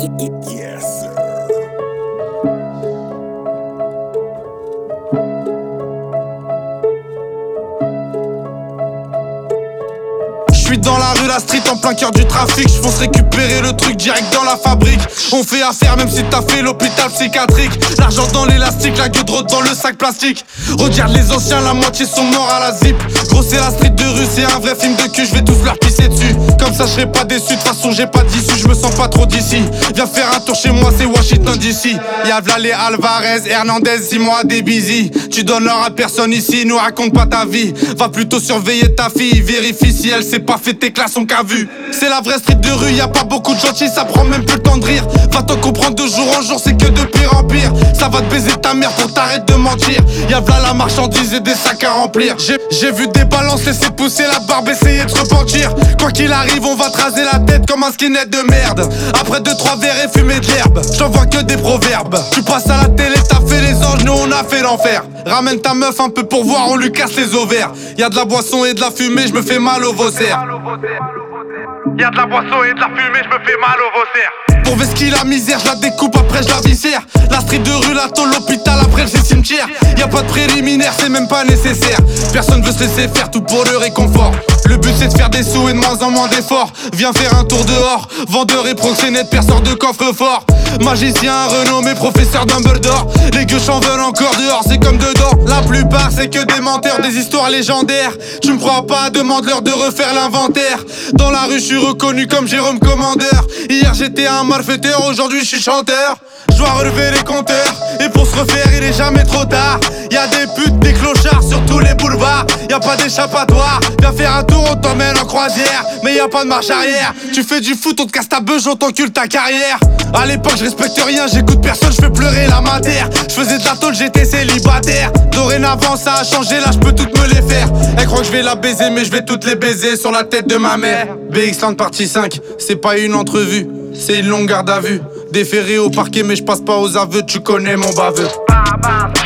Yes. J'suis dans la rue, la street, en plein cœur du trafic. J'fonce récupérer le truc direct dans la fabrique. On fait affaire même si t'as fait l'hôpital psychiatrique. L'argent dans l'élastique, la gueule dans le sac plastique. Regarde les anciens, la moitié sont morts à la zip. Gros c'est la street de rue, c'est un vrai film de cul. J'vais tous leur pisser dessus. Comme ça j'serai pas déçu, de toute façon j'ai pas d'issue. J'me sens pas trop d'ici. Viens faire un tour chez moi, c'est Washington DC. Y'a v'là les Alvarez, Hernandez, 6 mois des busy. Tu donnes l'heure à personne ici, nous raconte pas ta vie. Va plutôt surveiller ta fille, vérifie si elle s'est pas fait tes classes ont qu'à vu. C'est la vraie street de rue, y'a pas beaucoup de gentils, ça prend même plus le temps de rire. Va t'en comprendre de jour en jour, c'est que de pire en pire. Ça va te baiser ta mère pour t'arrêter de mentir. Y'a v'là la marchandise et des sacs à remplir. J'ai vu des balances laisser pousser la barbe, essayer de se repentir. Quoi qu'il arrive, on va te raser la tête comme un skinhead de merde. Après 2-3 verres et fumer de l'herbe, j'en vois que des proverbes. Tu passes à la télé, t'as fait les anges, nous on a fait l'enfer. Ramène ta meuf un peu pour voir, on lui casse les ovaires. Y'a de la boisson et de la fumée, j'me fais mal au vaussaire. Y'a de la boisson et de la fumée, j'me fais mal au vaussaire. Pour vesquiller la misère, je la découpe, après je la viscère. La street de rue, la tôle, l'hôpital, après le cimetière. Y'a pas de préliminaire, c'est même pas nécessaire. Personne veut se laisser faire, tout pour le réconfort. Le but c'est de faire des sous et de moins en moins d'efforts. Viens faire un tour dehors, vendeur et proxénète, perceur de coffre-fort. Magicien renommé, professeur Dumbledore. Les gueux en veulent encore dehors, c'est comme dedans. La plupart c'est que des menteurs, des histoires légendaires. Tu me crois pas, demande-leur de refaire l'inventaire. Dans la rue je suis reconnu comme Jérôme Commandeur. Hier j'étais un malfaiteur, aujourd'hui je suis chanteur. Je dois relever les compteurs, et pour se refaire il est jamais trop tard. Y'a des putes, des clochards sur tous les boulevards. Y'a pas d'échappatoire, viens faire un tour, on t'emmène en croisière. Mais y'a pas de marche arrière, tu fais du foot, on te casse ta beuge, on t'encule ta carrière. À l'époque je respecte rien, j'écoute personne, je fais pleurer la matière. Je faisais de la tôle, j'étais célibataire. Dorénavant ça a changé, là je peux toutes me les faire. Elle croit que je vais la baiser, mais je vais toutes les baiser sur la tête de ma mère. BX-Land partie 5, c'est pas une entrevue, c'est une longue garde à vue. Déféré au parquet mais je passe pas aux aveux, tu connais mon baveux.